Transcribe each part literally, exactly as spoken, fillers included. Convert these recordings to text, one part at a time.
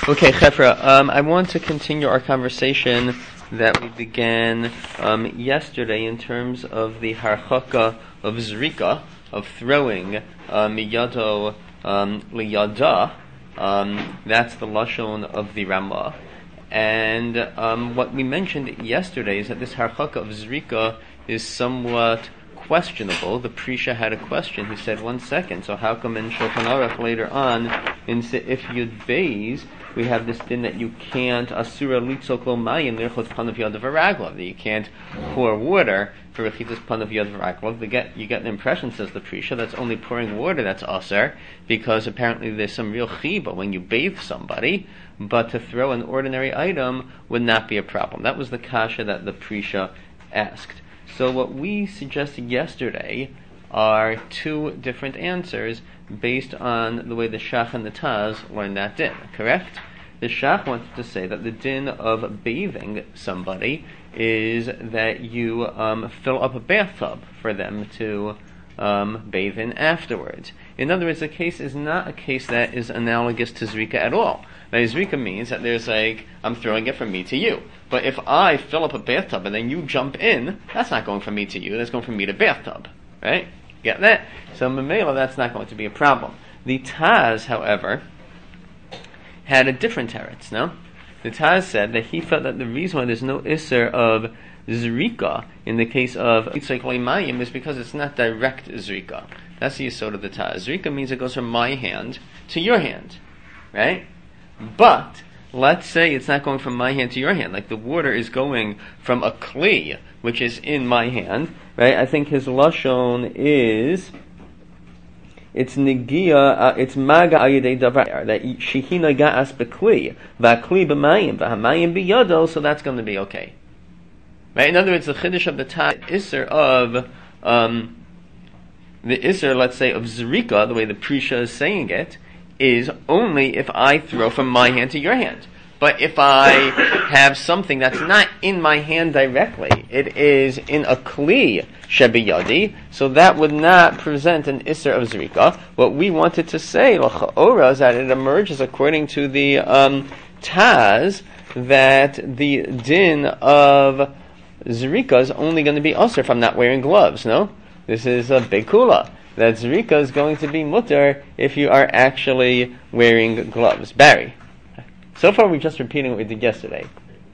Okay, Chefra, um, I want to continue our conversation that we began um, yesterday in terms of the harchaka of zrika, of throwing um, miyado um, liyada. Um, that's the lashon of the Ramah. And um, what we mentioned yesterday is that this harchaka of zrika is somewhat questionable. The Prisha had a question. He said, one second, so how come in Shulchan Aruch later on, in Seif Yud Beis, we have this din that you can't asura litzok lo mayim lirchot panav yad v'raglav, that you can't pour water for rechitas panav yad v'raglav. You get, you get an impression, says the Prisha, that's only pouring water that's aser, because apparently there's some real chiba when you bathe somebody, but to throw an ordinary item would not be a problem. That was the kasha that the Prisha asked. So what we suggested yesterday are two different answers based on the way the Shach and the Taz learned that din, correct? The Shach wanted to say that the din of bathing somebody is that you um, fill up a bathtub for them to um, bathe in afterwards. In other words, the case is not a case that is analogous to Zrika at all. Now, Zrika means that there's like, I'm throwing it from me to you. But if I fill up a bathtub and then you jump in, that's not going from me to you, that's going from me to bathtub. Right? Get that? So Mamela, that's not going to be a problem. The Taz, however, had a different teretz, no? The Taz said that he felt that the reason why there's no Isser of Zrika in the case of Yitzhak Leimayim is because it's not direct Zrika. That's the Yisod of the Taz. Zrika means it goes from my hand to your hand. Right? But let's say it's not going from my hand to your hand. Like the water is going from a kli, which is in my hand. Right? I think his lashon is, it's negia, uh, it's maga ayidei davar, that shehina ga'as bekli, va'kli b'mayim, v'hamayim b'yado, so that's going to be okay. Right? In other words, the chiddush of the Taz, Isser of, um, the Isser, let's say, of Zrika, the way the Prisha is saying it, is only if I throw from my hand to your hand. But if I have something that's not in my hand directly, it is in a kli shebiyadi, so that would not present an Isser of Zrika. What we wanted to say, l'cha'ora, is that it emerges according to the um, Taz, that the din of Zrika is only going to be usher if I'm not wearing gloves, no? This is a big kula. That Zrika is going to be mutter if you are actually wearing gloves. Barry. So far we're just repeating what we did yesterday.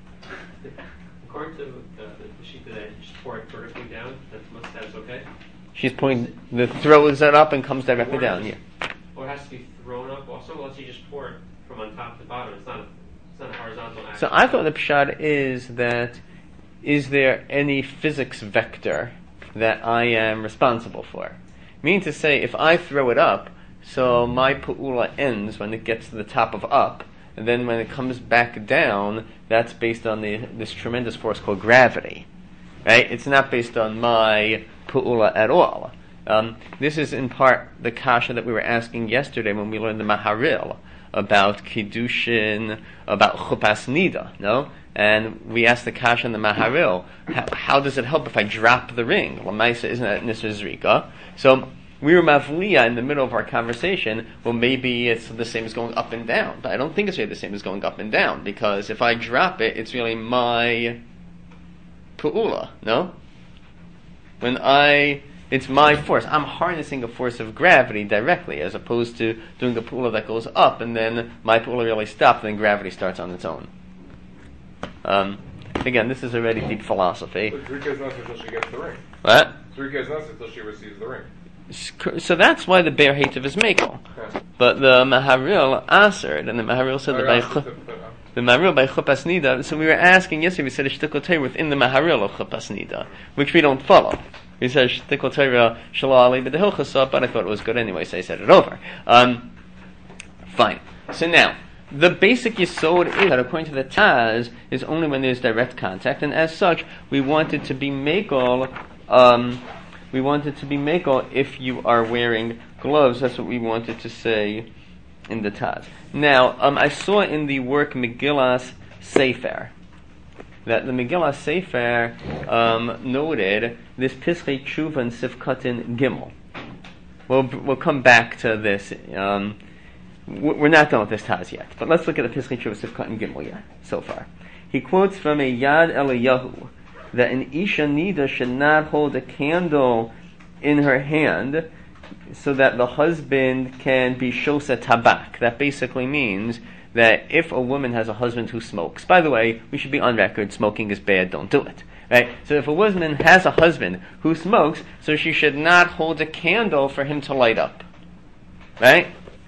According to uh, the sheet that I just pour it vertically down, that must that's okay? She's pointing, the throws it up and comes directly down, yeah. Or it has to be thrown up also, unless you just pour it from on top to bottom. It's not a, it's not a horizontal action. So I thought the pshat is that, is there any physics vector that I am responsible for? Meaning to say, if I throw it up, so my pu'ula ends when it gets to the top of up, and then when it comes back down, that's based on the, this tremendous force called gravity. Right? It's not based on my pu'ula at all. Um, this is in part the kasha that we were asking yesterday when we learned the Maharil about Kiddushin, about Chupas Nida, no? And we asked the kasha in the Maharil, how, how does it help if I drop the ring? Lamaisa, isn't that Nisr Zrika? So we were mavliya in the middle of our conversation, well maybe it's the same as going up and down. But I don't think it's really the same as going up and down, because if I drop it, it's really my pu'ula, no? When I, it's my force. I'm harnessing a force of gravity directly, as opposed to doing the pu'ula that goes up, and then my pu'ula really stops, and then gravity starts on its own. Um, again, this is already deep philosophy. But Zrika is not until she gets the ring. What? Zrika is not until she receives the ring. So that's why the bear hatev is makel. Okay. But the Maharil answered, and the Maharil said that by chu- the Maharil by Chupas Nida. So we were asking yesterday. We said a shtikol Torah within the Maharil of Chupas Nida, which we don't follow. We said shtikol Torah shalali b'dehilchasa, but I thought it was good anyway, so I said it over. Um, fine. So now, the basic yisod is that according to the Taz is only when there's direct contact, and as such, we wanted to be makel. Um, we wanted to be makel if you are wearing gloves. That's what we wanted to say in the Taz. Now, um, I saw in the work Megillas Sefer that the Megillas Sefer um, noted this Pischei Tshuva and Sifkatin Gimel. We'll we'll come back to this. Um, we're not done with this Taz yet, but let's look at the Pischei Tshuva Sifkat and Gimel yet, so far. He quotes from a Yad Eliyahu that an Isha Nida should not hold a candle in her hand so that the husband can be Shosa Tabak. That basically means that if a woman has a husband who smokes, by the way, we should be on record, smoking is bad, don't do it. Right? So if a woman has a husband who smokes, so she should not hold a candle for him to light up. Right?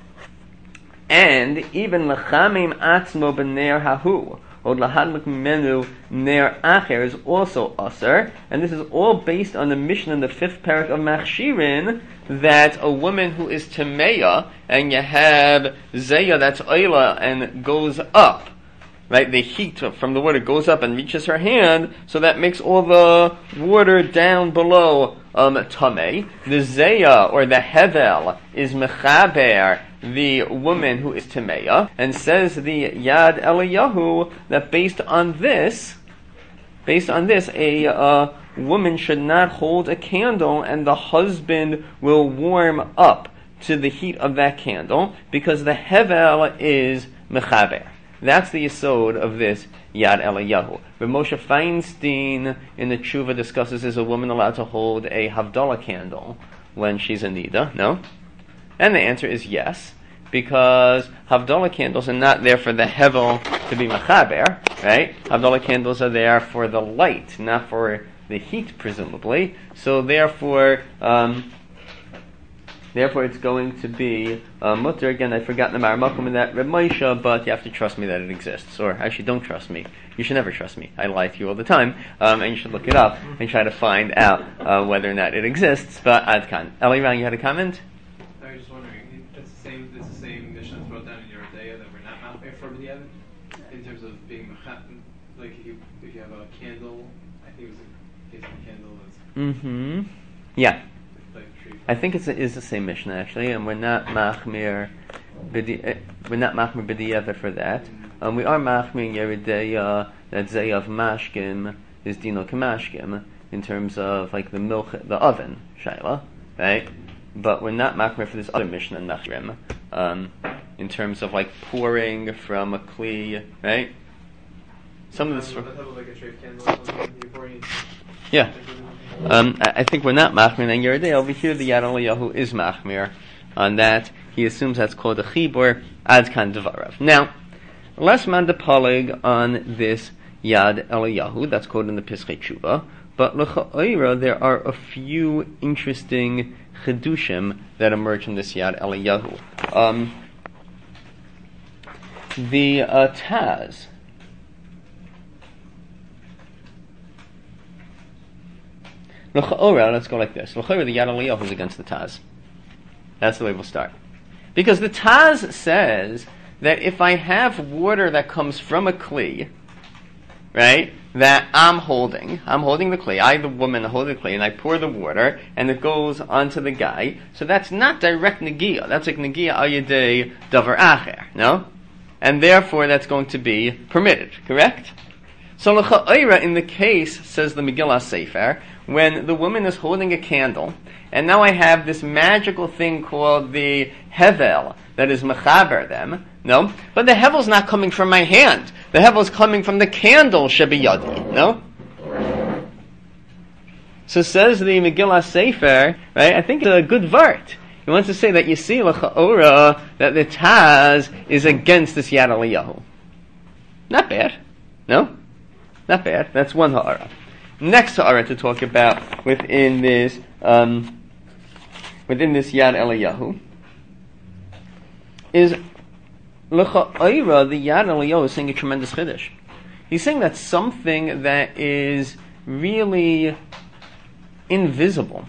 And even Lechamim Atzmo B'Ner Hahu, or Lahadlik Mimenu Ner Acher is also Aser, and this is all based on the mission in the fifth parak of Machshirin, that a woman who is Tameya, and you have Zeya that's Oila and goes up, right? The heat from the water goes up and reaches her hand, so that makes all the water down below um, Tameh. The Zeya, or the Hevel, is Mechaber, the woman who is Tameya, and says the Yad Eliyahu that based on this, based on this, a uh, woman should not hold a candle, and the husband will warm up to the heat of that candle, because the Hevel is Mechaber. That's the yesod of this Yad Eliyahu. But Moshe Feinstein in the Tshuva discusses, is a woman allowed to hold a Havdalah candle when she's a Nida? No? And the answer is yes, because Havdalah candles are not there for the Hevel to be Mechaber, right? Havdalah candles are there for the light, not for the heat, presumably. So therefore, um, therefore it's going to be uh, mutter. Again, I've forgotten the Maramakum in that Reb Moshe, but you have to trust me that it exists. Or actually, don't trust me. You should never trust me. I lie to you all the time, um, and you should look it up and try to find out uh, whether or not it exists. But Adkan. Eliran, you had a comment? I was just wondering, it's the same, it's the same mission that's brought down in your Daya that we're not mouthing for the other, in terms of being mechat, like if you, if you have a candle, I think it was a case of a candle that's Mm-hmm. Yeah. like a tree. I think it's a, is the same mission actually, and we're not machmir, b'di, we're not machmir b'di'ever for that. Um, we are machmir yeridei that zay of mashkim is dino kamashkim in terms of like the milk, the oven shaila, right? But we're not machmir for this other mission in machrim, um, in terms of like pouring from a kli, right? Some of this, Um, on top of like a tray of candle or something before you. yeah. Um, I, I think we're not machmir, and yeridei over here the Yad Eliyahu is machmir on that. He assumes that's called a chibur ad kan devarav. Now, less man de palig on this Yad Eliyahu, that's quoted in the Pischei Tshuva, but l'cha'oira there are a few interesting chedushim that emerge from this Yad Eliyahu. Um, the uh, Taz, l'cha'oira, let's go like this. L'cha'oira, the Yad Eliyahu is against the Taz. That's the way we'll start. Because the Taz says that if I have water that comes from a kli, right, that I'm holding, I'm holding the kli, I, the woman, hold the kli, and I pour the water, and it goes onto the guy, so that's not direct negiah, that's like negiah al yedei davar acher, no? And therefore that's going to be permitted, correct? So l'cha'oira, in the case, says the Megillah Sefer, when the woman is holding a candle, and now I have this magical thing called the hevel that is mechaber them, no? But the hevel's not coming from my hand. The hevel's coming from the candle shebiyadi, no? So says the Megillah Sefer, right? I think it's a good vart. He wants to say that you see l'cha'ora that the Taz is against this Yad Eliyahu. Not bad, no? Not bad. That's one ha'ara. Next ha'ara to talk about within this um, within this Yad Eliyahu is l'cha'ira. The Yad Eliyahu is saying a tremendous chiddush. He's saying that something that is really invisible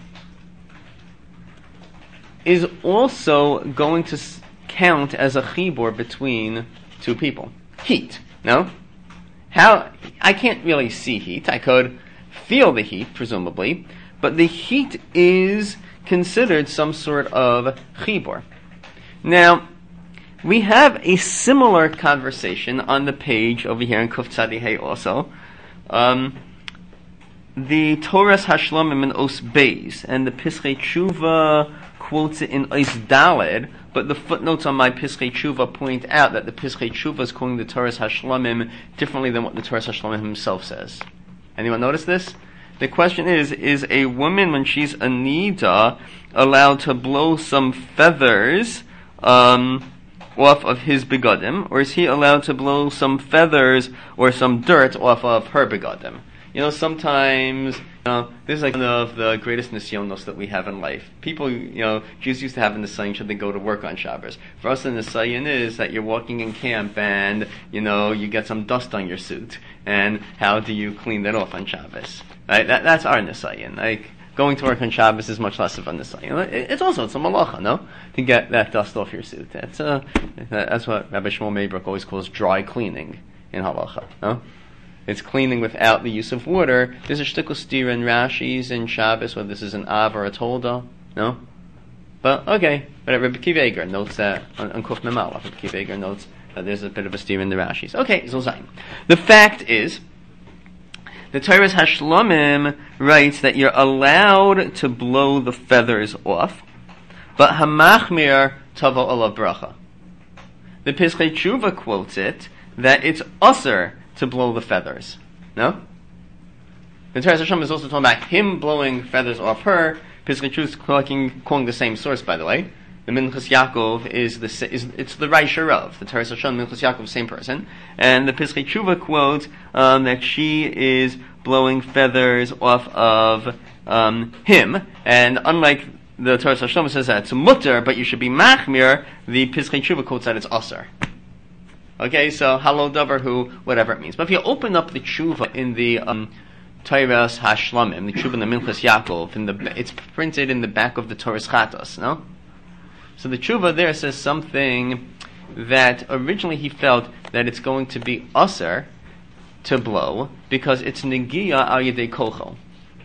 is also going to s- count as a chibur between two people. Heat, no? How I can't really see heat. I could feel the heat, presumably, but the heat is considered some sort of chibur. Now, we have a similar conversation on the page over here in Kuf Tzadi Hey also. Um, the Torah's Hashlamim in Os Beis and the Pischei Tshuva quotes it in Ois Daled, but the footnotes on my Piskei Tshuva point out that the Piskei Tshuva is quoting the Toras Hashlamim differently than what the Toras Hashlamim himself says. Anyone notice this? The question is, is a woman, when she's a nida, allowed to blow some feathers um, off of his begadim, or is he allowed to blow some feathers or some dirt off of her begadim? You know, sometimes, you know, this is like one of the greatest nisyonos that we have in life. People, you know, Jews used to have in the Nisayin should they go to work on Shabbos. For us, the Nisayin is that you're walking in camp and, you know, you get some dust on your suit. And how do you clean that off on Shabbos? Right? That, that's our Nisayin. Like, going to work on Shabbos is much less of a Nisayin. It's also, it's a malacha, no? To get that dust off your suit. That's, uh, that's what Rabbi Shmuel Meibrook always calls dry cleaning in halacha, no? It's cleaning without the use of water. There's a shtickle steer in Rashi's in Shabbos, whether this is an Av or a Tolda, no? But, okay. But Rabbi Akiva Eiger notes that, on, on Kuf Memal, Rabbi Akiva Eiger notes that there's a bit of a steer in the Rashi's. Okay, Zolzayin. The fact is, the Toras Hashlamim writes that you're allowed to blow the feathers off, but Hamachmir Tavo Ala Bracha. The Piskei Tshuva quotes it that it's usher to blow the feathers. No? The Toras Hashlamim is also talking about him blowing feathers off her. Piskei Tshuva is quoting, quoting the same source, by the way. The Minchas Yaakov is the is it's the Raisha Rav. The Toras Hashlamim, Minchas Yaakov, same person. And the Piskei Tshuva quotes um, that she is blowing feathers off of um, him. And unlike the Toras Hashlamim says that it's mutter, but you should be machmir, the Piskei Tshuva quotes that it's asar. Okay, so halo davar hu, whatever it means. But if you open up the tshuva in the um, Toras Hashlamim, the tshuva in the Minchas Yaakov, in the it's printed in the back of the Toras Chatos, no? So the tshuva there says something that originally he felt that it's going to be asar to blow because it's negiya al yedei kocho.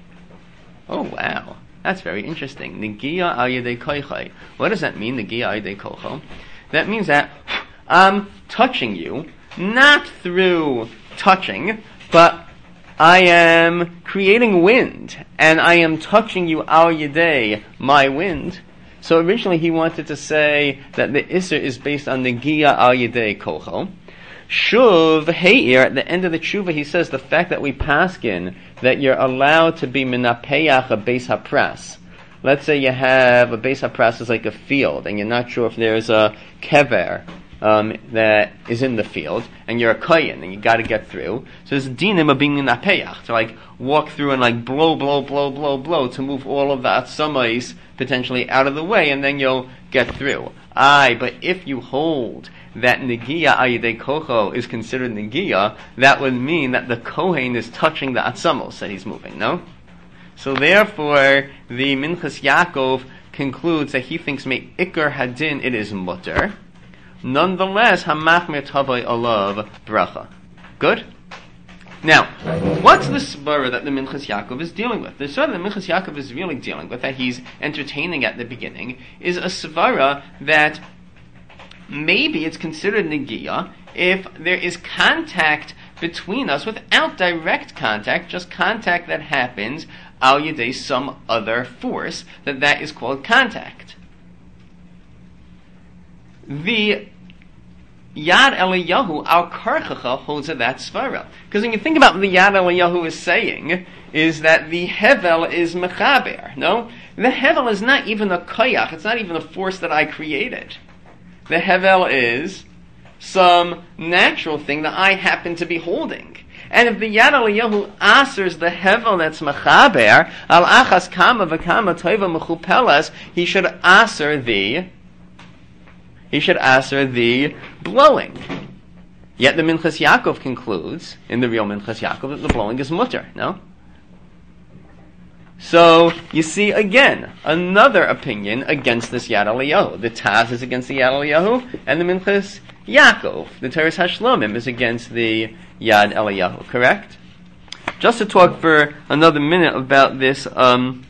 Oh wow, that's very interesting. Negiya al yedei kocho. What does that mean? Negiya al yedei kocho. That means that I'm touching you, not through touching, but I am creating wind, and I am touching you al yedei, my wind. So originally he wanted to say that the Isser is based on Negiya al Yedei Kocho. Shuv Heir, at the end of the tshuva, he says the fact that we paskin that you're allowed to be minapeach a beis hapras. Let's say you have a beis hapras is like a field, and you're not sure if there's a kever um, that is in the field, and you're a kohen, and you got to get through. So there's dinim of being minapeach, to like walk through and like blow, blow, blow, blow, blow, to move all of the atsamais potentially out of the way, and then you'll get through. Aye, but if you hold that Negiya al Yedei Kocho is considered Negiya, that would mean that the Kohen is touching the Atzamos that he's moving, no? So therefore, the Minchas Yaakov concludes that he thinks me Iker Hadin it is mutter. Nonetheless, Hamachmir Tavai Alav Bracha. Good? Now, what's the svara that the Minchas Yaakov is dealing with? The svara that Minchas Yaakov is really dealing with, that he's entertaining at the beginning, is a svara that maybe it's considered negiya if there is contact between us without direct contact, just contact that happens al yedei some other force, that that is called contact. The Yad Eliyahu, our Karchacha, holds of that svara. Because when you think about what the Yad Eliyahu is saying, is that the Hevel is Mechaber, no? The Hevel is not even a koyach, it's not even a force that I created. The Hevel is some natural thing that I happen to be holding. And if the Yad Eliyahu asers the Hevel that's Mechaber, al achas kama v'kama toiva mechupelas, he should aser the He should answer the blowing. Yet the Minchas Yaakov concludes, in the real Minchas Yaakov, that the blowing is mutter, no? So, you see again, another opinion against this Yad Eliyahu. The Taz is against the Yad Eliyahu, and the Minchas Yaakov, the Toras Hashlamim, is against the Yad Eliyahu, correct? Just to talk for another minute about this, um,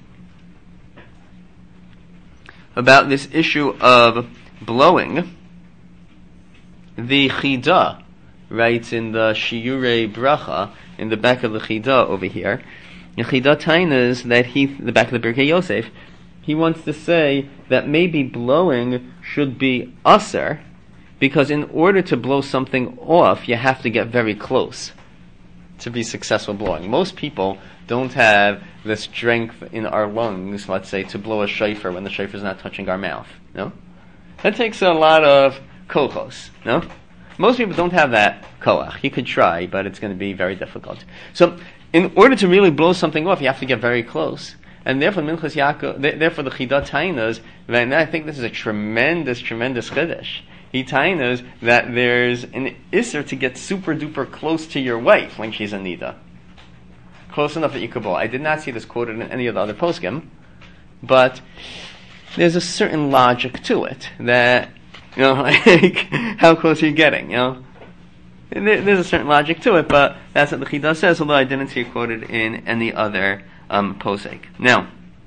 about this issue of blowing, the Chida writes in the Shiurei Bracha, in the back of the Chida over here, the Chida tainas that he, the back of the Birkei Yosef, he wants to say that maybe blowing should be usher, because in order to blow something off, you have to get very close to be successful blowing. Most people don't have the strength in our lungs, let's say, to blow a shofar when the shofar is not touching our mouth. No? That takes a lot of kochos. No? Most people don't have that koach. You could try, but it's going to be very difficult. So, in order to really blow something off, you have to get very close. And therefore, Minchas Yaakov, therefore the Chidah Tainas, and I think this is a tremendous, tremendous chiddush. He tainas that there's an isser to get super duper close to your wife when she's in nida. Close enough that you could blow. I did not see this quoted in any of the other poskim, but there's a certain logic to it that, you know, like, how close are you getting, you know? There, there's a certain logic to it, but that's what the Chidah says, although I didn't see it quoted in any other um, posek. Now,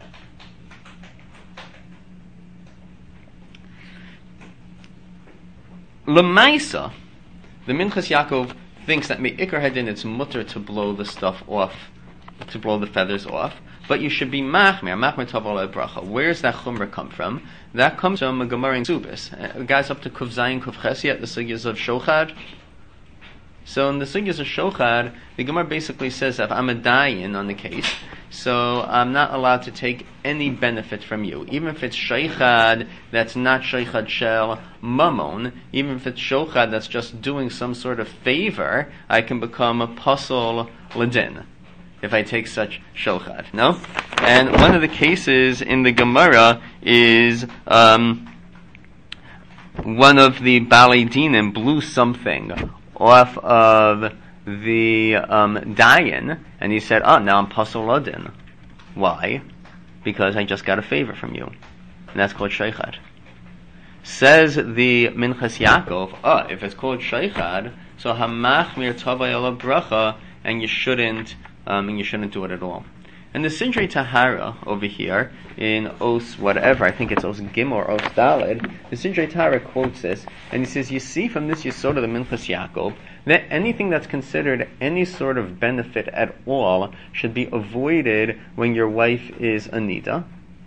Lemaisa, the Minchas Yaakov thinks that me'ikar hadin it's mutter to blow the stuff off, to blow the feathers off, but you should be machmer, machmer tov ala bracha. Where's that chumrah come from? That comes from a Gemara in Subis. Uh, guys, up to Kuf Zayin Kuf Chesi at the sugyas of Shochad. So in the sugyas of Shochad, the Gemara basically says that if I'm a dayan on the case, so I'm not allowed to take any benefit from you. Even if it's sheichad that's not sheichad shel mamon, even if it's shochad that's just doing some sort of favor, I can become a pasol ladin if I take such shochad. No? And one of the cases in the Gemara is um, one of the Balei Dinim blew something off of the um, dayan, and he said, oh, now I'm pasol ladin. Why? Because I just got a favor from you. And that's called sheichad. Says the Minchas Yaakov, oh, if it's called sheichad, so hamachmir tavai ala bracha, and you shouldn't, um, and you shouldn't do it at all. And the Sidrei Tahara over here, in Os whatever, I think it's Os Gim or Os Daled, the Sidrei Tahara quotes this, and he says, you see from this Yesod of the Minchas Yaakov, that anything that's considered any sort of benefit at all should be avoided when your wife is a nida,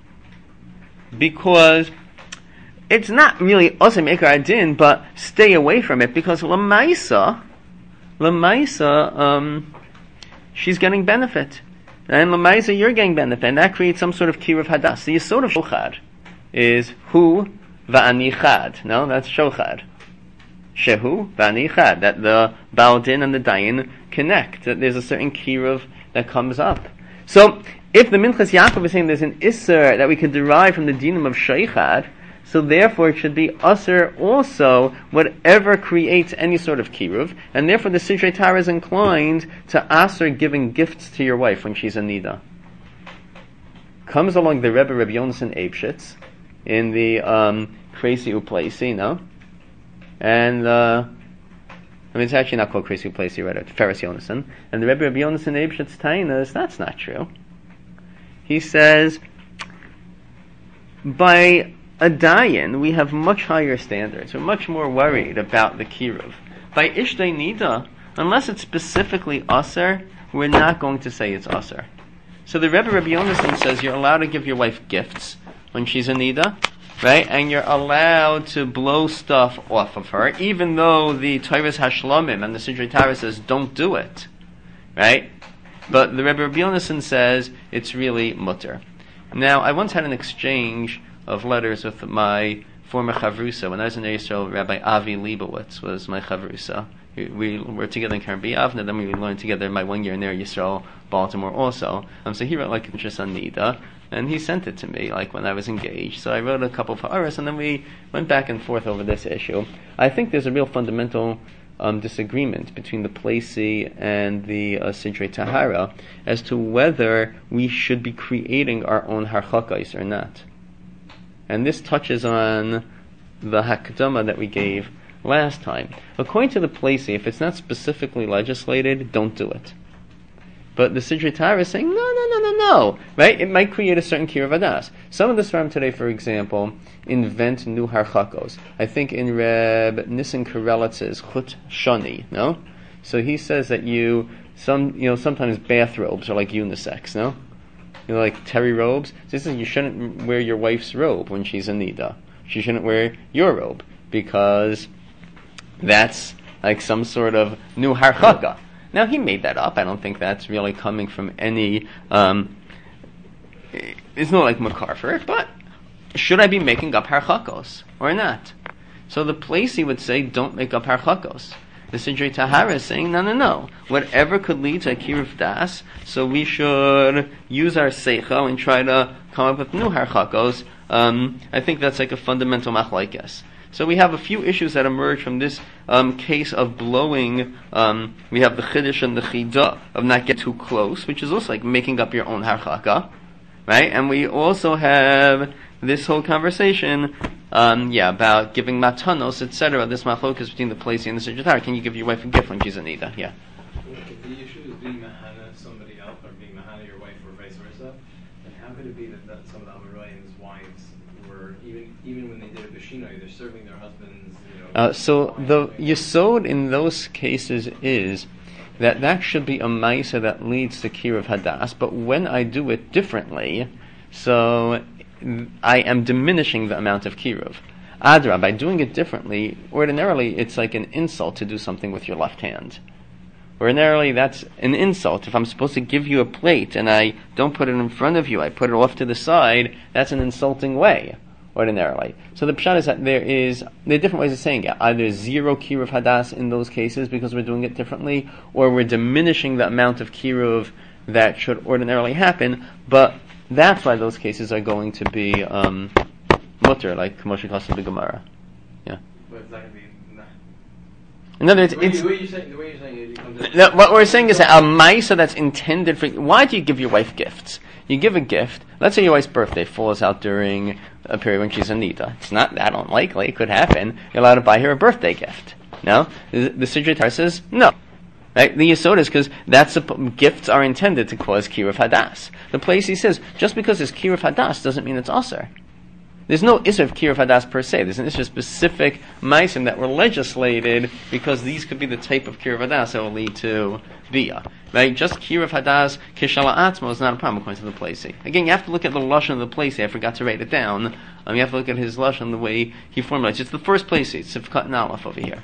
because it's not really Osem Ekar Adin, but stay away from it, because Lamaisa, Lamaisa, um, she's getting benefit. And Lamaisa, you're getting benefit, and that creates some sort of kir of hadas. The yesod of shochad is hu va'ani chad. No, that's shochad. Shehu va'ani chad. That the Baal Din and the Dayan connect. That there's a certain kiruv that comes up. So, if the Minchas Yaakov is saying there's an isser that we could derive from the dinim of sheichad, so therefore it should be usser also whatever creates any sort of kiruv, and therefore the Sidrei Tahara is inclined to usser giving gifts to your wife when she's a nida. Comes along the Rebbe Rabbi Yonason Eibshitz in the um, Crazy Uplaisi, no? And uh, I mean, it's actually not called Crazy Uplaisi, right? It's Ferris Yonason. And the Rebbe Rabbi Yonason Eibshitz Tainas, that's not true. He says, by a dayan, we have much higher standards. We're much more worried about the kiruv. By ishtay nida, unless it's specifically aser, we're not going to say it's aser. So the Rebbe Rabbi Yonason says you're allowed to give your wife gifts when she's a nida, right? And you're allowed to blow stuff off of her, even though the Torah's Hashlamim and the Sidrei Tahara says don't do it, right? But the Rebbe Rabbi Yonason says it's really mutter. Now, I once had an exchange of letters with my former chavrusa. When I was in Israel, Rabbi Avi Leibowitz was my chavrusa. We, we were together in Karen B'Avna, then we learned together my one year in there, Yisrael, Baltimore also. Um, so he wrote like interest on Nida, and he sent it to me, like when I was engaged. So I wrote a couple of ha'aras, and then we went back and forth over this issue. I think there's a real fundamental um, disagreement between the Placey and the uh, Sidrei Tahara as to whether we should be creating our own harchakais or not. And this touches on the hakdama that we gave last time. According to the Placey, if it's not specifically legislated, don't do it. But the Sidrei Tahara is saying, no, no, no, no, no. Right? It might create a certain kiruv hadas. Some of the Sfarim today, for example, invent new harchakos. I think in Reb Nissen Karelitz's Chut Shani, no? So he says that you, some, you know, sometimes bathrobes are like unisex, no? you know, like terry robes. This is you shouldn't wear your wife's robe when she's in nida. She shouldn't wear your robe because that's like some sort of new harchaka. Now he made that up. I don't think that's really coming from any. Um, it's not like makar for it, but should I be making up harchakos or not? So the place he would say, don't make up harchakos. The Sidrei Tahara is saying, no, no, no. Whatever could lead to a kiruv das, so we should use our seichel and try to come up with new harchakos. Um, I think that's like a fundamental machlokes. So we have a few issues that emerge from this um, case of blowing. Um, we have the chiddush and the chidah of not get too close, which is also like making up your own harchaka, right? And we also have this whole conversation, um, yeah, about giving matanos, et cetera. This machlokas between the Plesi and the Sidrei Tahara. Can you give your wife a gift when she's in nida? Yeah. If the issue is being mahana somebody else, or being mahana your wife, or vice versa, then how could it be that, that some of the Amoraim's wives were even even when they did a b'shinoi, they're serving their husbands, you know? Uh, so the yesod in those cases is that that should be a ma'isa that leads to kiruv hadas, but when I do it differently, so I am diminishing the amount of kiruv. Adra, by doing it differently, ordinarily it's like an insult to do something with your left hand. Ordinarily that's an insult. If I'm supposed to give you a plate and I don't put it in front of you, I put it off to the side, that's an insulting way, ordinarily. So the pshat is that there is, there are different ways of saying it. Either zero kiruv hadas in those cases because we're doing it differently, or we're diminishing the amount of kiruv that should ordinarily happen, but that's why those cases are going to be um, mutter, like Moshe Kassim the Gemara. Yeah. But it's not going to be. Nah. In other words, The way, it's. the way you're saying, the way you're saying it, it comes out- No, what we're saying is that a ma'isa that's intended for. Why do you give your wife gifts? You give a gift. Let's say your wife's birthday falls out during a period when she's in nida. It's not that unlikely. It could happen. You're allowed to buy her a birthday gift. No, the, the Sidrei Tahara says no. Right? The yesod is because that's a, gifts are intended to cause kiruv hadas. The place he says just because it's kiruv hadas doesn't mean it's aser. There's no issue of kiruv hadas per se. There's an issue of specific ma'asim that were legislated because these could be the type of kiruv hadas that will lead to bia. Right? Just kiruv hadas kishala atzmo is not a problem according to the place. Again, you have to look at the lashon of the place. I forgot to write it down. Um, you have to look at his lashon the way he formulates. It's the first place. It's Sifkat and Aleph over here.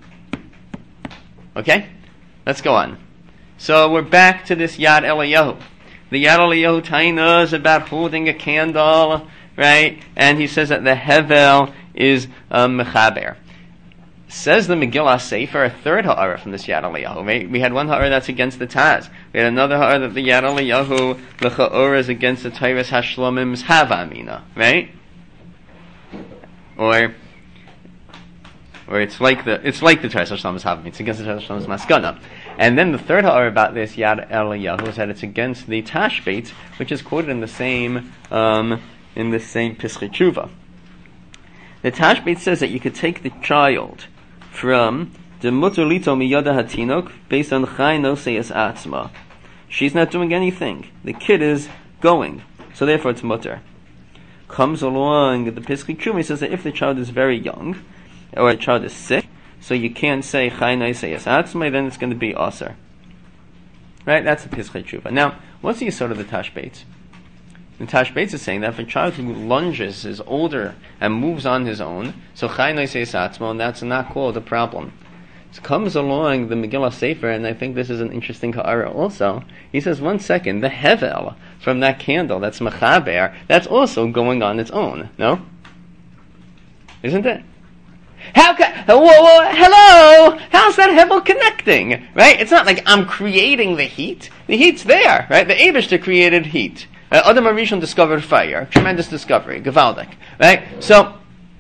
Okay. Let's go on. So we're back to this Yad Eliyahu. The Yad Eliyahu Taina is about holding a candle, right? And he says that the Hevel is um, Mechaber. Says the Megillah Sefer, a third ha'ara from this Yad Eliyahu. Right? We had one ha'ara that's against the Taz. We had another ha'ara that the Yad Eliyahu, the ha'ara is against the Tyrus Hashlomim's Hava Amina, right? Or... Or it's like the it's like the Tyrus Hashlomim's Hava Amina. It's against the Tyrus Hashlomim's Maskana. And then the third ha'ara about this Yad Eliyahu is that it's against the Tashbeit, which is quoted in the same um, in the same Pischei Tshuva. The Tashbeit says that you could take the child from the mutter lito miyada hatinok based on chay noseyas atzma. She's not doing anything. The kid is going, so therefore it's mutter. Comes along the Pischei Tshuva says that if the child is very young, or the child is sick, so you can't say chay noseyas atzma, then it's going to be aser. Right? That's the Pischei Tshuva. Now, what's the yesod of the Tashbeit? The Tashbeit is saying that if a child who lunges is older and moves on his own, so chay noseyas atzma, and that's not called a problem. So comes along the Megillah Sefer, and I think this is an interesting ha'ara also. He says, one second, the hevel from that candle, that's mechaber, that's also going on its own. No? Isn't it? How can, whoa, whoa, hello, how's that hevel connecting? Right? It's not like I'm creating the heat. The heat's there, right? The Eibishter created heat. Uh, Adam HaRishon discovered fire. Tremendous discovery. Gewaldic. Right? So,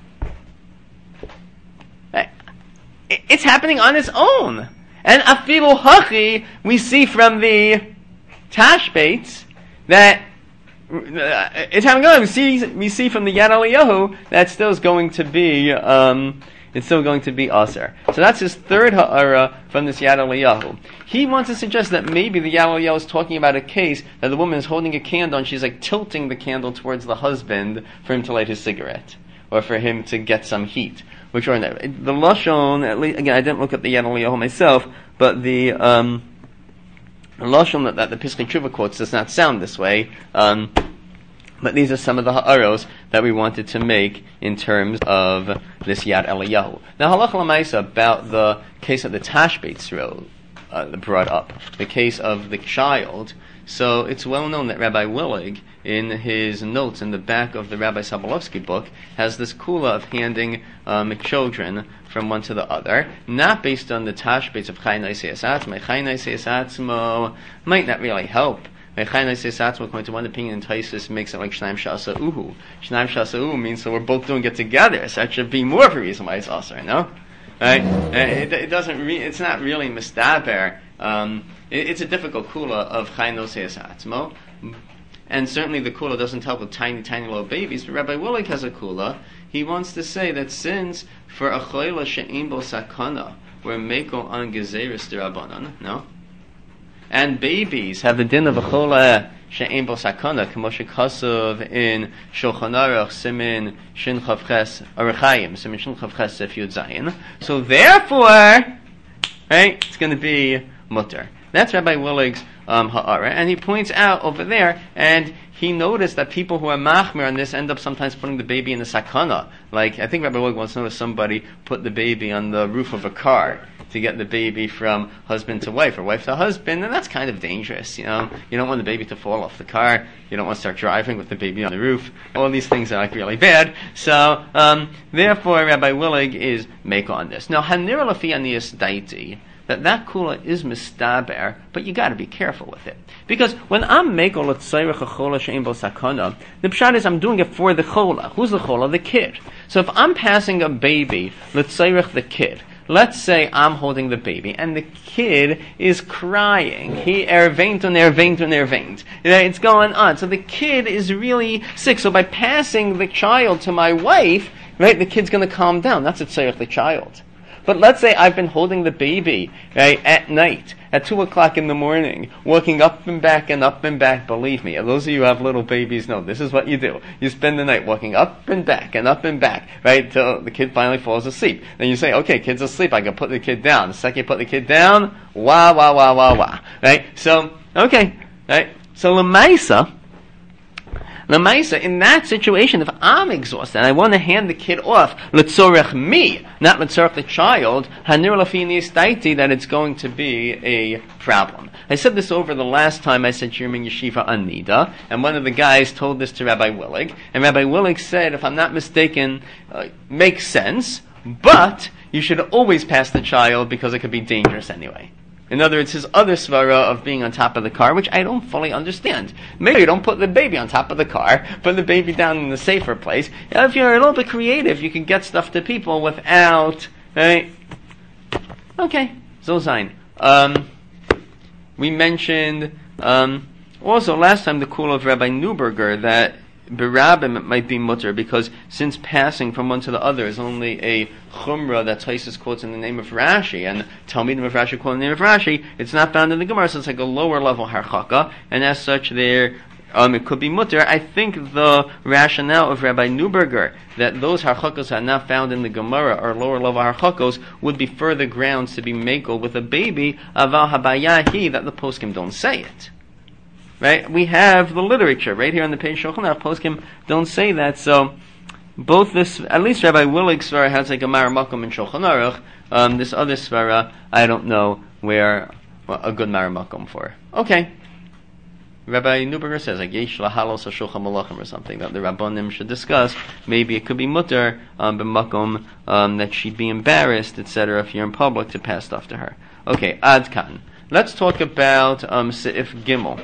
right, it's happening on its own. And afilu hachi, we see from the Tashbeitz that uh, it's happening on. We see, we see from the Yad Eliyahu that still is going to be, um, it's still going to be aser. So that's his third ha'ara from this Yad Eliyahu. He wants to suggest that maybe the Yad Eliyahu is talking about a case that the woman is holding a candle and she's like tilting the candle towards the husband for him to light his cigarette, or for him to get some heat. Which are the lashon. At least, again, I didn't look at the Yad Eliyahu myself, but the um, Lashon that, that the Pischei Tshuva quotes does not sound this way, um, but these are some of the ha'aros that we wanted to make in terms of this Yad Eliyahu. Now, halacha l'maisa about the case of the Tashbetz road uh, brought up, the case of the child. So it's well known that Rabbi Willig, in his notes in the back of the Rabbi Sobolovsky book, has this kula of handing um, children from one to the other, not based on the tashbetz of Chai Naisei Asatzmo. Chai Naisei Asatzmo might not really help. Chai Naisei Asatzmo, according to one opinion, Taisus makes it like Shnaim Shasa Uhu. Shnaim Shasa Uhu means so we're both doing it together, so that should be more of a reason why it's also, no? Right? It, it doesn't. Re- it's not really mistaber. Um, it, it's a difficult kula of Chai Naisei Asatzmo. And certainly the kula doesn't help with tiny, tiny little babies. But Rabbi Willig has a kula. He wants to say that since for a choila she'im bo sakana, we're meko on gezeris derabanan, no? And babies have the din of a chola she'im bo sakana, k'moshe kasav in Shulchan Aruch, Simin Shin Chavches Arachayim, Simin Shin Chavches Sef Yud Zayin. So therefore, right, it's going to be mutter. That's Rabbi Willig's um, ha'ara, and he points out over there, and he noticed that people who are machmir on this end up sometimes putting the baby in the sakana. Like, I think Rabbi Willig once noticed somebody put the baby on the roof of a car to get the baby from husband to wife, or wife to husband, and that's kind of dangerous, you know. You don't want the baby to fall off the car, you don't want to start driving with the baby on the roof. All these things are like really bad. So, um, therefore, Rabbi Willig is make on this. Now, hanira lafi aniyas daiti, that that kula is mistaber, but you got to be careful with it. Because when I'm making l'tzayrech a chola she'im bo sakana, the pshat is I'm doing it for the chola. Who's the chola? The kid. So if I'm passing a baby, l'tzayrech the kid, let's say I'm holding the baby, and the kid is crying. He erveint and erveint and erveint. It's going on. So the kid is really sick. So by passing the child to my wife, right, the kid's going to calm down. That's a tzayich the child. But let's say I've been holding the baby, right, at night, at two o'clock in the morning, walking up and back and up and back. Believe me, those of you who have little babies know this is what you do. You spend the night walking up and back and up and back, right, till the kid finally falls asleep. Then you say, okay, kid's asleep, I can put the kid down. The second you put the kid down, wah, wah, wah, wah, wah. Right? So, okay, right? So, l'maisa, L'maisa, in that situation, if I'm exhausted and I want to hand the kid off, l'tzorech me, not l'tzorech the child, hanir lafini istaiti, that it's going to be a problem. I said this over the last time I said Shirmin Yeshiva Anida, and one of the guys told this to Rabbi Willig, and Rabbi Willig said, if I'm not mistaken, uh, makes sense, but you should always pass the child because it could be dangerous anyway. In other words, his other svara of being on top of the car, which I don't fully understand. Maybe you don't put the baby on top of the car, put the baby down in the safer place. If you're a little bit creative, you can get stuff to people without, right? Okay, Zozain. Um, we mentioned, um, also last time the kula of Rabbi Neuberger that Berabim it might be mutter, because since passing from one to the other is only a chumrah that Taisus quotes in the name of Rashi, and Talmidim of Rashi quote in the name of Rashi, it's not found in the Gemara, so it's like a lower level harchaka, and as such there, um, it could be mutter. I think the rationale of Rabbi Neuberger that those harchakas are not found in the Gemara, or lower level harchakos, would be further grounds to be makel with a baby, aval habayahi, that the poskim don't say it. Right? We have the literature right here on the page. Shulchan Aruch poskim don't say that. So both this, at least Rabbi Willig's svara has like a maramakum in Shulchan Aruch. Um, this other svara, I don't know where well, a good maramakum for. Okay. Rabbi Neuberger says like yesh lahalos Shulchan Malachim or something that the Rabbanim should discuss. Maybe it could be mutter um, b'makom um, that she'd be embarrassed, et cetera, if you're in public to pass stuff to her. Okay, Adkan. Let's talk about um, Seif Gimel.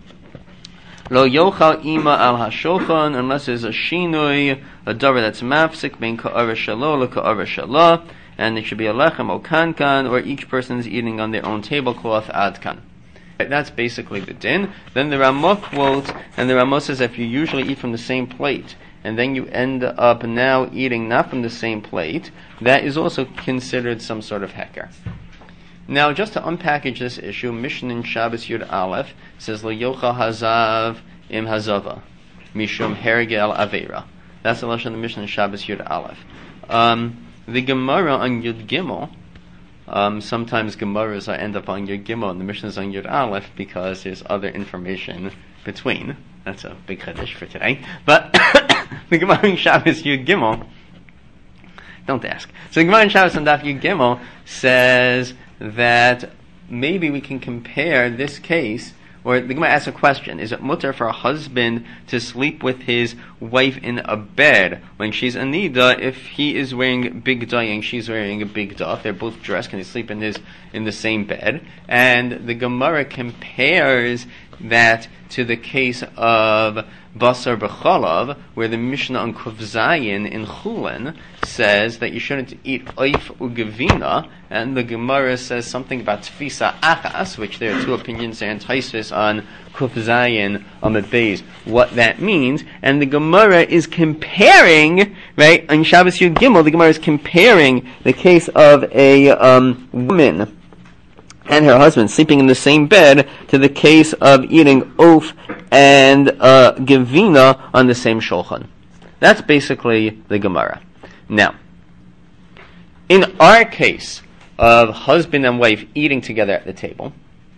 Lo yochal ima al hashulchan, unless there's a shinui, a davar that's mafsik, bein ka'ara shalo, le ka'ara shalo, and it should be a lechem o kankan, or each person is eating on their own tablecloth, adkan. That's basically the din. Then the Ramah quotes, and the Ramah says if you usually eat from the same plate, and then you end up now eating not from the same plate, that is also considered some sort of heker. Now, just to unpackage this issue, Mishnah in Shabbos Yud Aleph says Lo yochal hazav im hazava mishum hergel avera. That's the lashon of the Mishnah in Shabbos Yud Aleph. Um, the Gemara on Yud Gimel Um, sometimes Gemaras are end up on Yud Gimel and the Mishnah's on Yud Aleph because there's other information between. That's a big chiddush for today. But the Gemara in Shabbos Yud Gimel, don't ask. So the Gemara in Shabbos on Daf Yud Gimel says that maybe we can compare this case, or the Gemara asks a question: is it mutter for a husband to sleep with his wife in a bed when she's anida if he is wearing big day and she's wearing a big duff? They're both dressed. Can they sleep in his in the same bed? And the Gemara compares that to the case of Basar B'chalav, where the Mishnah on Kuf Zayin in Chulin says that you shouldn't eat oif ugevina, and the Gemara says something about tfisa achas, which there are two opinions there in Taisvis on Kuf Zayin Amud Beis, what that means, and the Gemara is comparing, right, on Shabbos Yud Gimel, the Gemara is comparing the case of a um, woman and her husband sleeping in the same bed to the case of eating oaf and uh, gevina on the same shulchan. That's basically the Gemara. Now, in our case of husband and wife eating together at the table,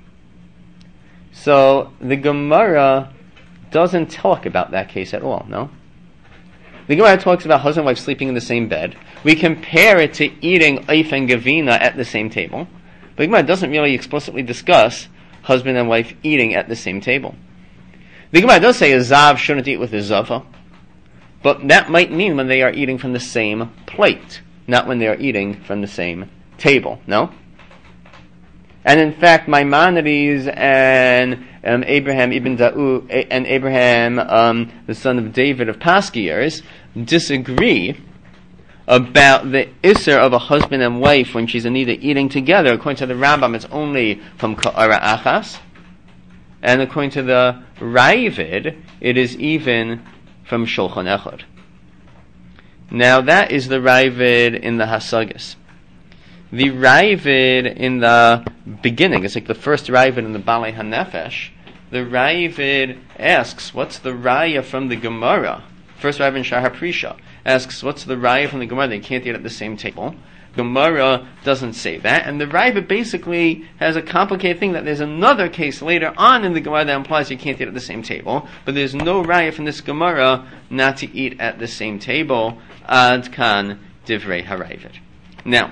so the Gemara doesn't talk about that case at all, no? The Gemara talks about husband and wife sleeping in the same bed. We compare it to eating oaf and gevina at the same table. But the Gemara doesn't really explicitly discuss husband and wife eating at the same table. The Gemara does say a zav shouldn't eat with a zava, but that might mean when they are eating from the same plate, not when they are eating from the same table, no? And in fact, Maimonides and um, Abraham ibn Da'u and Abraham, um, the son of David of Paskiers, disagree about the isser of a husband and wife when she's anida eating together. According to the Rambam, it's only from ka'ara achas, and according to the Ravid, it is even from shulchan echad. Now that is the Ravid in the Hasagas. The Ravid in the beginning, it's like the first Ravid in the Balei HaNefesh, the Ravid asks, what's the raya from the Gemara? First Ravid in Shahar Prisha asks, what's the raya from the Gemara? They can't eat at the same table. Gemara doesn't say that, and the Ravid basically has a complicated thing that there's another case later on in the Gemara that implies you can't eat at the same table, but there's no raya from this Gemara not to eat at the same table. Ad kan divrei haravid. Now,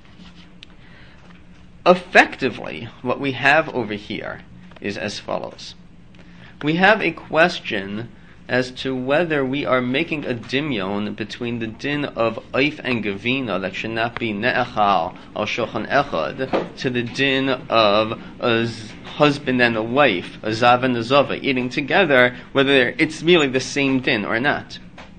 effectively, what we have over here is as follows. We have a question as to whether we are making a dimyon between the din of oif and gevina that should not be ne'achal al shulchan echad to the din of a husband and a wife, a zav and a zava, eating together, whether it's really the same din or not.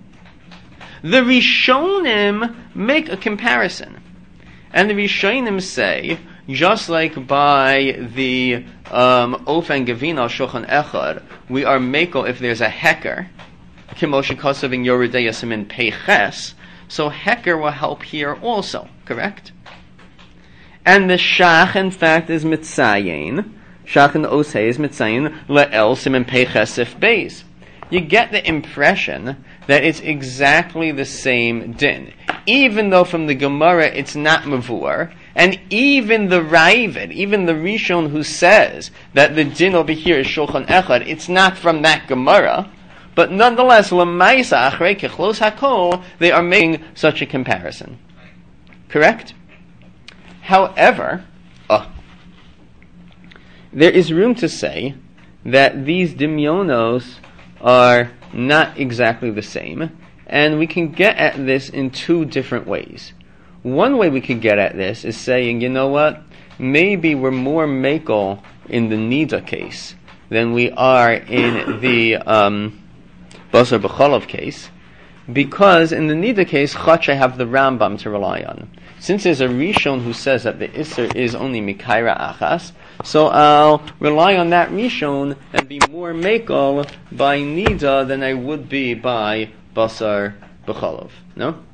The Rishonim make a comparison, and the Rishonim say, just like by the um, Ofen Gevina Shulchan Echad, we are mekel if there's a heker, Kimoshe Kosav in Yoredei Simin Peiches, so heker will help here also, correct? And the Shach, in fact, is Mitzayin. Shach and the Osei is Mitzayin, Le'el Simin Peiches If Beis. You get the impression that it's exactly the same din, even though from the Gemara it's not mavur. And even the Ravid, even the Rishon who says that the din over here is Shulchan Echad, it's not from that Gemara, but nonetheless, L'maisa Achrei Kechlos Hakol, they are making such a comparison. Correct? However, uh, there is room to say that these dimyonos are not exactly the same, and we can get at this in two different ways. One way we could get at this is saying, you know what, maybe we're more makel in the Nida case than we are in the um, Basar B'chalav case, because in the Nida case, Chach I have the Rambam to rely on. Since there's a Rishon who says that the Isser is only Mikaira Achas, so I'll rely on that Rishon and be more makel by Nida than I would be by Basar B'chalav. No?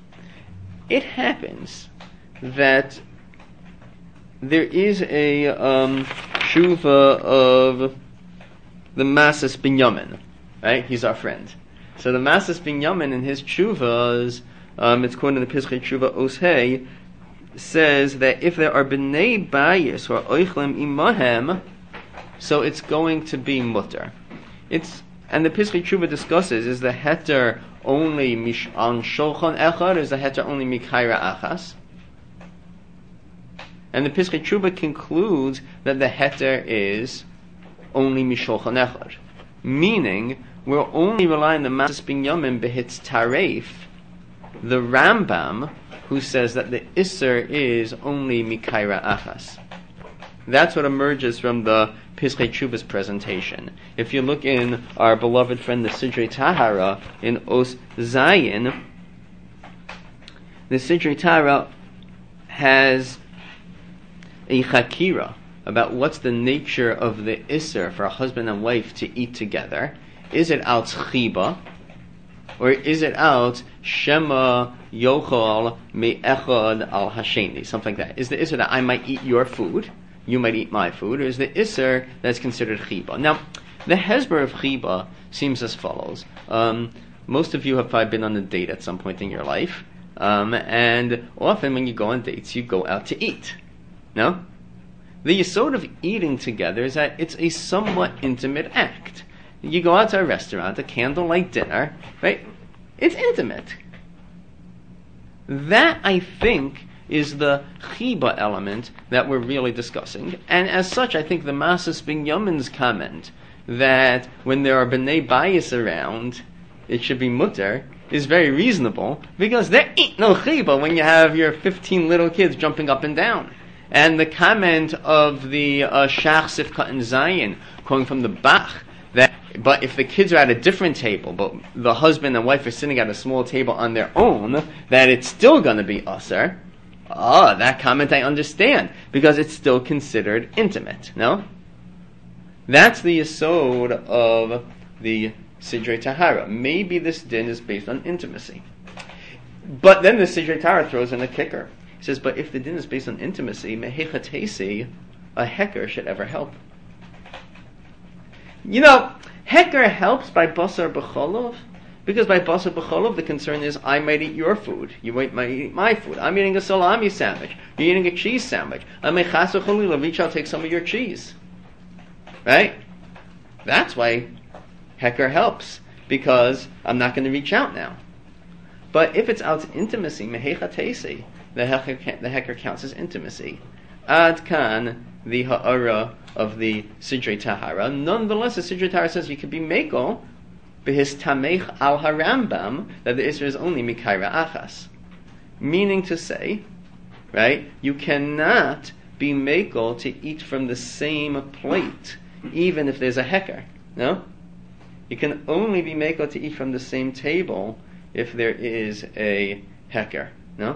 It happens that there is a um, tshuva of the Masas Binyamin, right? He's our friend. So the Masas Binyamin in his tshuvas, um, it's quoted in the Pischei Tshuva Oshei, says that if there are b'nei bayis or oichlem imahem, so it's going to be mutter. It's and the Pischei Tshuva discusses, is the heter only mish on shulchan echad, or is the heter only mikaira achas? And the Pischei Tshuva concludes that the heter is only mishulchan echad, meaning we're only relying on the Masas Binyamin behitz taref, the Rambam, who says that the Isser is only Mikaira Achas. That's what emerges from the Pischei Tshuva's presentation. If you look in our beloved friend the Sidrei Tahara, in Os Zayin, the Sidrei Tahara has a Chakira about what's the nature of the Isser for a husband and wife to eat together. Is it out Chiba? Or is it out Shema Yochal Me'echad Al Hasheni, something like that? Is the Isser that I might eat your food, you might eat my food, or is the Isser that's considered Chiba? Now, the Hezber of Chiba seems as follows. Um, most of you have probably been on a date at some point in your life, um, and often when you go on dates, you go out to eat. No? The yesod of eating together is that it's a somewhat intimate act. You go out to a restaurant, a candlelight dinner, right? It's intimate. That, I think, is the chiba element that we're really discussing. And as such, I think the Masas Binyamin's comment that when there are b'nei bayis around, it should be mutter, is very reasonable, because there ain't no chiba when you have your fifteen little kids jumping up and down. And the comment of the uh, Shach Sifkat and Zayin, quoting from the Bach, that but if the kids are at a different table, but the husband and wife are sitting at a small table on their own, that it's still going to be usher. Ah, that comment I understand, because it's still considered intimate, no? That's the yesod of the Sidrei Tahara. Maybe this din is based on intimacy. But then the Sidrei Tahara throws in a kicker. He says, but if the din is based on intimacy, mehechatesi, a hecker should ever help. You know, hecker helps by basar b'cholov, because by basar b'cholov the concern is I might eat your food, you might, might eat my food. I'm eating a salami sandwich, you're eating a cheese sandwich. I may chas v'cholila reach out, take some of your cheese. Right? That's why hecker helps, because I'm not going to reach out now. But if it's out to intimacy, mehechatesi, the hecker, the hecker counts as intimacy. Ad kan, the ha'ara of the Sidrei Tahara. Nonetheless, the Sidrei Tahara says you could be mekel behis tamech al harambam, that the Isra is only mikaira achas. Meaning to say, right, you cannot be mekel to eat from the same plate, even if there's a hecker. No? You can only be mekel to eat from the same table if there is a hecker. No?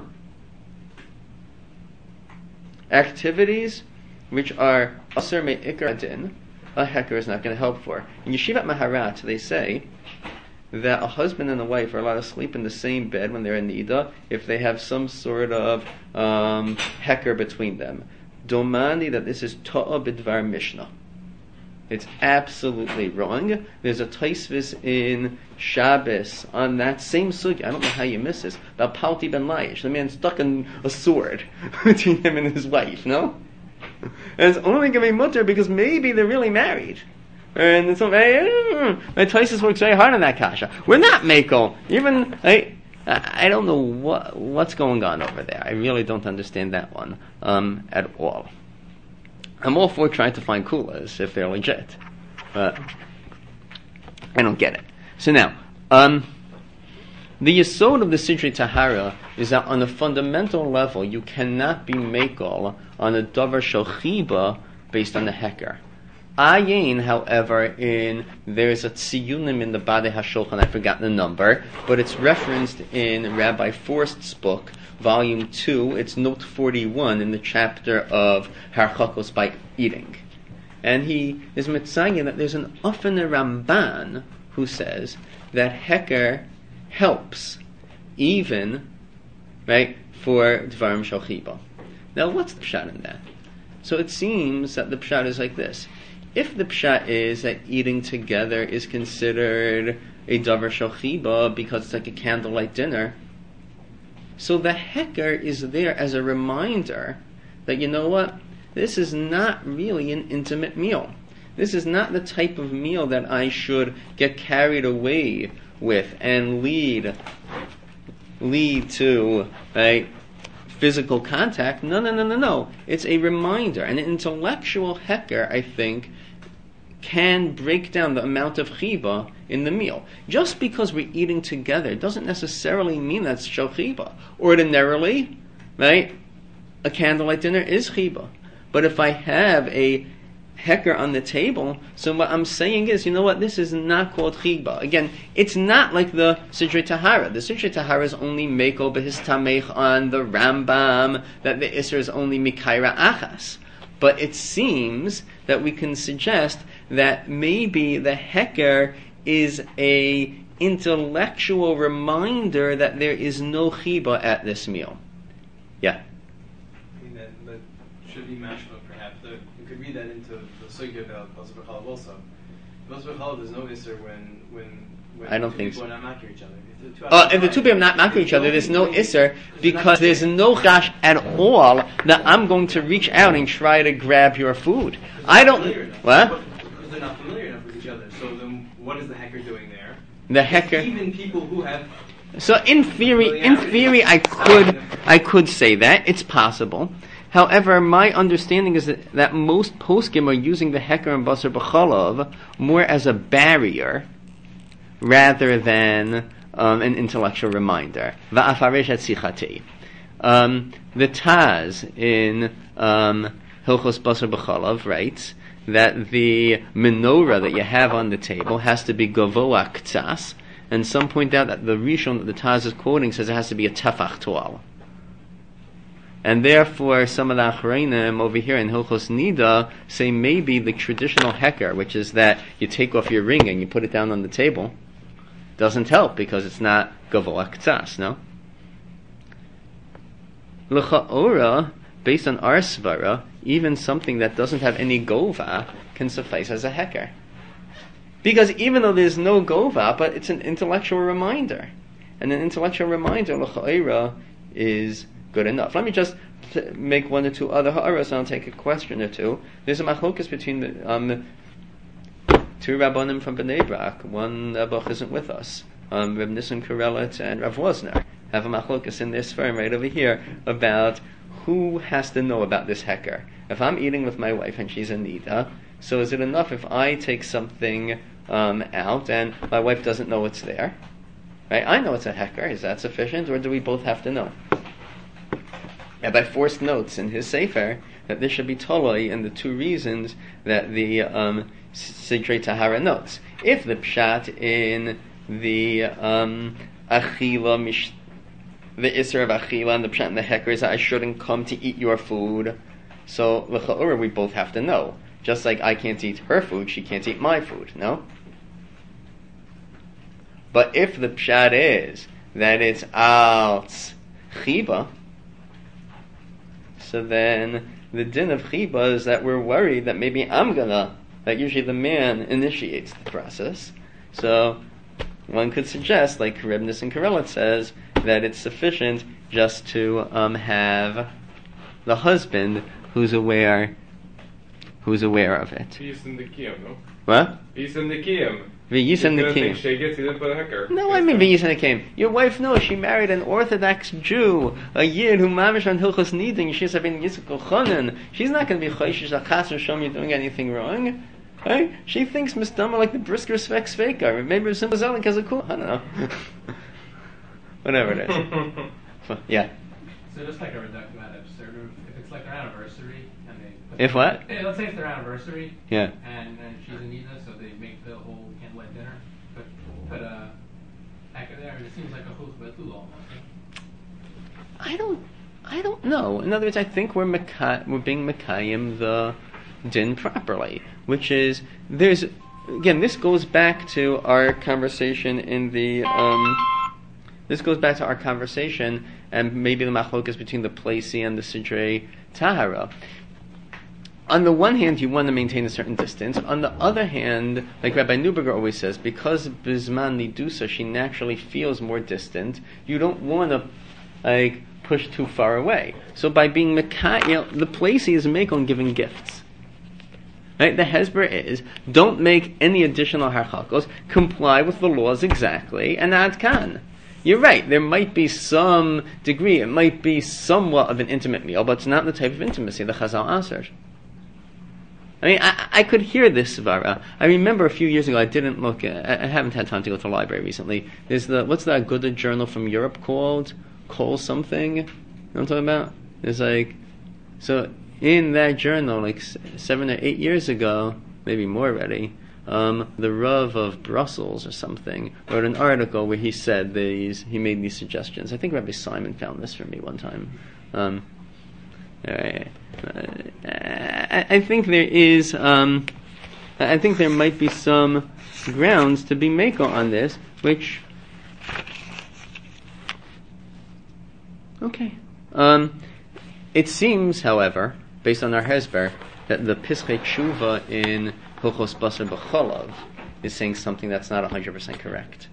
Activities which are aser me'ikar din, a hecker is not going to help for. In Yeshivat Maharat, they say that a husband and a wife are allowed to sleep in the same bed when they're in nida if they have some sort of um, hecker between them. Domani that this is ta'a bidvar mishnah. It's absolutely wrong. There's a taisvis in Shabbos on that same sugi. I don't know how you miss this. About Palti ben Laish. The man stuck in a sword between him and his wife, no? And it's only going to be mutter because maybe they're really married. And so, hey, my Taisus works very hard on that kasha. We're not Mako. Even, I, I don't know what what's going on over there. I really don't understand that one um, at all. I'm all for trying to find kulas if they're legit, but I don't get it. So now, um, the yesod of the Sidrei Tahara is that on a fundamental level, you cannot be mekel on a davar shel chiba based on the hecker. Ayin, however, in there's a tziyunim in the Badei HaShulchan, I've forgotten the number, but it's referenced in Rabbi Forst's book, Volume two, it's note forty-one in the chapter of Harchakos by eating. And he is mitzayin that there's an Ofen Ramban who says that hecker helps even, right, for Dvarim Shel Chiba. Now what's the pshat in that? So it seems that the pshat is like this. If the pshat is that eating together is considered a davar shel chiba because it's like a candlelight dinner, So the heker is there as a reminder that, you know what, this is not really an intimate meal. This is not the type of meal that I should get carried away with and lead lead to, right, physical contact. No, no, no, no, no. It's a reminder. An intellectual heker, I think, can break down the amount of chiba in the meal. Just because we're eating together doesn't necessarily mean that's shel chiba. Ordinarily, right, a candlelight dinner is chiba. But if I have a heker on the table, so what I'm saying is, you know what, this is not called chiba. Again, it's not like the Sidrei Tahara. The Sidrei Tahara is only meko b'histamech on the Rambam, that the Isser is only mikaira achas. But it seems that we can suggest that maybe the heker is a intellectual reminder that there is no chiba at this meal. Yeah. I mean, that, that should be mashma, perhaps. The, you could read that into the sugya about Basar B'chalav also. Basar B'chalav, there's no isser when when when I don't two think people so. are not mocking each other. If the two Uh, if the two people are not knocking each other, there's no isser, because there's no chash at all that I'm going to reach out and try to grab your food. I don't. What? Because they're not familiar enough with each other. So then, what is the hecker doing there? The hecker. Even people who have. So in theory, in theory, I could, I could say that it's possible. However, my understanding is that, that most poskim are using the heker and basar b'chalav more as a barrier rather than um, an intellectual reminder. Va'afaresh et sichati. Um, the Taz in um, Hilchos Basar B'chalav writes that the menorah that you have on the table has to be gavoa ktsas, and some point out that the Rishon that the Taz is quoting says it has to be a tefach toal. And therefore, some of the Achrayim over here in Hilchos Nida say maybe the traditional heker, which is that you take off your ring and you put it down on the table, doesn't help because it's not gavoa ktsas, no? L'cha'ora, based on our svara, even something that doesn't have any gova can suffice as a heker. Because even though there's no gova, but it's an intellectual reminder. And an intellectual reminder, l'cha'ora, is good enough. Let me just t- make one or two other ha'aras and I'll take a question or two. There's a machlokas between the um, two rabbanim from Bnei Brak. One Abuch isn't with us. Um, Reb Nissim Karelit and Rav Wozner have a machlokas in their sperm right over here about who has to know about this heker. If I'm eating with my wife and she's a nida, so is it enough if I take something um, out and my wife doesn't know it's there? Right? I know it's a heker. Is that sufficient, or do we both have to know? Rabbi Forst notes in his Sefer that this should be toloi in the two reasons that the um, Sidrei Tahara notes. If the pshat in the um, achila, mish, the isser of achila, and the pshat in the heker is that I shouldn't come to eat your food, so l'cha'ura we both have to know. Just like I can't eat her food, she can't eat my food, no? But if the pshat is that it's al chiba, so then the din of chiba is that we're worried that maybe I'm gonna, that usually the man initiates the process. So one could suggest, like Reb Nissim Karelit says, that it's sufficient just to um, have the husband who's aware, who's aware of it. V'yisem nikiyim, no? What? V'yisem nikiyim. V'yisem He's gonna think nikiyim. shegitz, he didn't put a hecker. No, I mean v'yisem nikiyim. Your wife knows she married an Orthodox Jew, a Yid who mamish on Hilchos Nidin. She's having Yitzchak Chonin. She's not going to be choishish achas or show me doing anything wrong. Right? She thinks Mistama like the brisker svek sveka. Maybe it's simple zelik as a cool. I don't know. Whatever it is. So, yeah. So just like a reductive ad absurdum, if it's like their anniversary and they put If what? Hey, let's say it's their anniversary. Yeah. And, and she's in Nida, so they make the whole candlelight dinner. Put put a hecker there, and it seems like a chut betul almost. I don't. I don't know. In other words, I think we're meka- we're being mekayim the din properly, which is there's again. This goes back to our conversation in the. Um, this goes back to our conversation, and maybe the machlokas between the Placey and the Sidrei Tahara. On the one hand, you want to maintain a certain distance. On the other hand, like Rabbi Neuberger always says, because Bizman Nidusa, she naturally feels more distant. You don't want to like pushed too far away. So by being Mekayel, you know, the place he is make on giving gifts. Right? The hesber is, don't make any additional harchakos, comply with the laws exactly, and ad kan. You're right, there might be some degree, it might be somewhat of an intimate meal, but it's not the type of intimacy the Chazal answered. I mean, I, I could hear this svara. I remember a few years ago, I didn't look, at, I haven't had time to go to the library recently. There's the, what's that good journal from Europe called? Call something? You know what I'm talking about? There's like, so in that journal, like seven or eight years ago, maybe more already, um, the Rav of Brussels or something wrote an article where he said these, he made these suggestions. I think Rabbi Simon found this for me one time. Um, uh, I, I think there is, um, I think there might be some grounds to be meko on this, which, okay. Um, it seems, however, based on our hesber, that the Pischei Tshuva in Hilchos Basar B'Cholav is saying something that's not one hundred percent correct.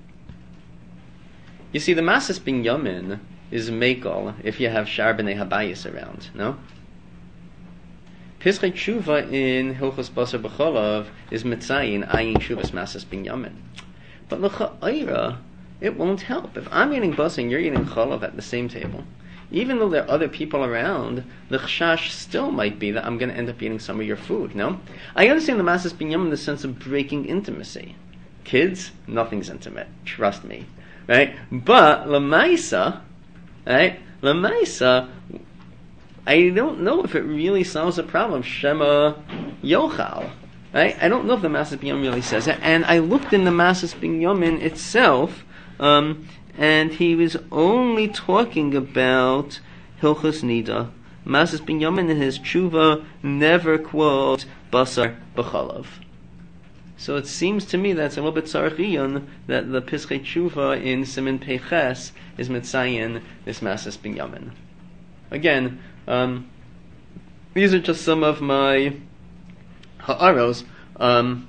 You see, the Masas Binyamin is Mekel if you have Shar B'nei Habayis around, no? Pischei Tshuva in Hilchos Basar B'Cholav is Mitzayin Ayin Shuvas Masas Binyamin. But L'cha'ira, it won't help. If I'm eating basar and you're eating cholav at the same table, even though there are other people around, the chashash still might be that I'm going to end up eating some of your food, no? I understand the Masas Binyamin in the sense of breaking intimacy. Kids, nothing's intimate. Trust me. Right? But, Lamaisa, right? Lamaisa, I don't know if it really solves the problem. Shema Yochal. Right? I don't know if the Masas Binyamin really says it. And I looked in the Masas Binyamin itself, um, and he was only talking about Hilchos Nida. Masas Binyamin in his tshuva never quotes Basar B'Cholav. So it seems to me that's a little bit tzarchiyun that the Pischei Tshuva in Siman Peches is Mitzayin this Masas Binyamin. Again, um, these are just some of my ha'aros. Um,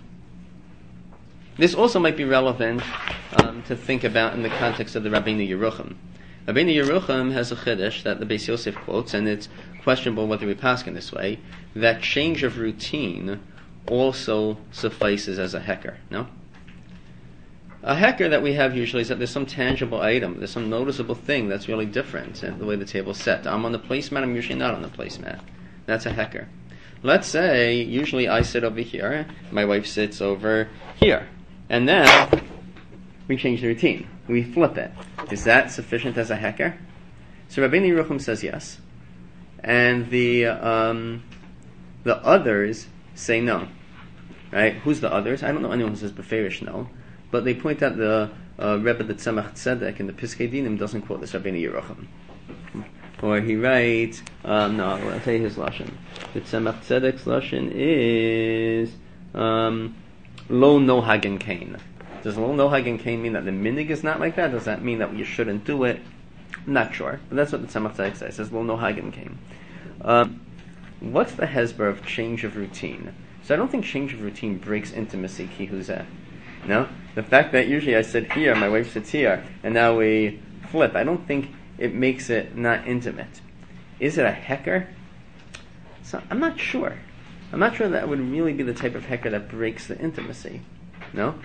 this also might be relevant um, to think about in the context of the Rabbeinu Yerucham. Rabbeinu Yerucham has a chiddush that the Beis Yosef quotes, and it's questionable whether we pass in this way, that change of routine also suffices as a hecker, no? A hecker that we have usually is that there's some tangible item, there's some noticeable thing that's really different in the way the table's set. I'm on the placemat, I'm usually not on the placemat. That's a hecker. Let's say, usually I sit over here, my wife sits over here. And now, we change the routine. We flip it. Is that sufficient as a hecker? So Rabbeinu Yerucham says yes. And the um, the others say no. Right? Who's the others? I don't know anyone who says beferish no. But they point out the uh, Rebbe the Tzemach Tzedek in the Piskei Dinim doesn't quote this Rabbeinu Yerucham. Or he writes, um, no, I'll tell you his lashon. The Tzemach Tzedek's lashon is um, lo nohagen kain. Does lo nohagen kain mean that the minig is not like that? Does that mean that you shouldn't do it? Not sure, but that's what the Tzemach Tzedek says. It says lo nohagen kain. Um, what's the hesber of change of routine? So I don't think change of routine breaks intimacy ki huzeh. No, the fact that usually I sit here, my wife sits here, and now we flip. I don't think it makes it not intimate. Is it a hecker? So I'm not sure. I'm not sure that would really be the type of hecker that breaks the intimacy. No?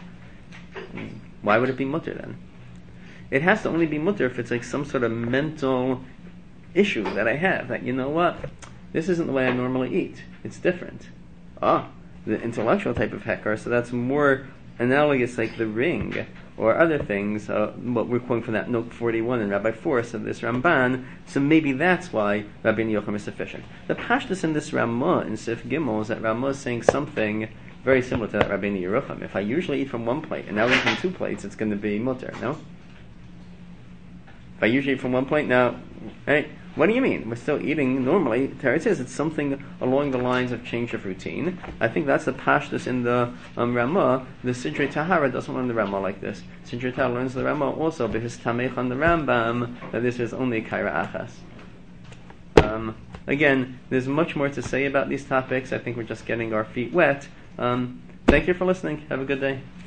Why would it be mutter then? It has to only be mutter if it's like some sort of mental issue that I have. That, you know what? This isn't the way I normally eat. It's different. Ah, the intellectual type of hecker, so that's more analogous like the ring or other things, uh, what we're quoting from that note forty-one in Rabbi Force of this Ramban, so maybe that's why Rabbeinu Yerucham is sufficient. The pashtus in this Ramah in Sif Gimel is that Ramah is saying something very similar to that Rabbeinu Yerucham. If I usually eat from one plate and now I eat from two plates, it's going to be mutter, no? If I usually eat from one plate, now, right? What do you mean? We're still eating normally. Teretz says it's something along the lines of change of routine. I think that's the pashtus in the um, Ramah. The Sidrei Tahara doesn't learn the Ramah like this. Sidrei Tahara learns the Ramah also because Tamech on the Rambam that this is only Kaira Achas. Um, again, there's much more to say about these topics. I think we're just getting our feet wet. Um, thank you for listening. Have a good day.